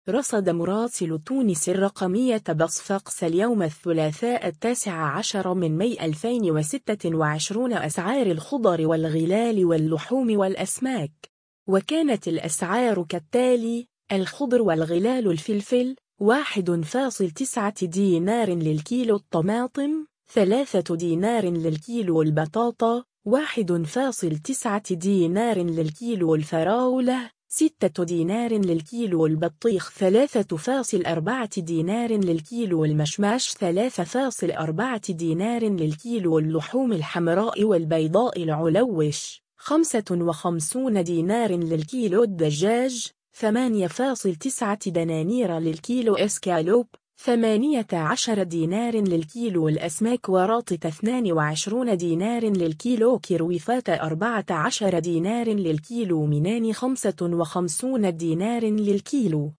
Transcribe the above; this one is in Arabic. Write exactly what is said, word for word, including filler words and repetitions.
رصد مراسل تونس الرقمية بصفاقس اليوم الثلاثاء التاسع عشر من ماي ألفين وستة وعشرين أسعار الخضر والغلال واللحوم والأسماك، وكانت الأسعار كالتالي: الخضر والغلال: الفلفل واحد فاصل تسعة دينار للكيلو، الطماطم ثلاثة دينار للكيلو، البطاطا واحد فاصل تسعة دينار للكيلو، الفراولة ستة دينار للكيلو، البطيخ ثلاثة فاصل أربعة دينار للكيلو، المشماش ثلاثة فاصل أربعة دينار للكيلو، اللحوم الحمراء والبيضاء العلوش خمسة وخمسين دينار للكيلو، الدجاج ثمانية فاصل تسعة دنانير للكيلو، اسكالوب ثمانية عشر دينار للكيلو، الأسماك وراتة اثنين وعشرين دينار للكيلو، كرويفات أربعة عشر دينار للكيلو، منان خمسة وخمسين دينار للكيلو.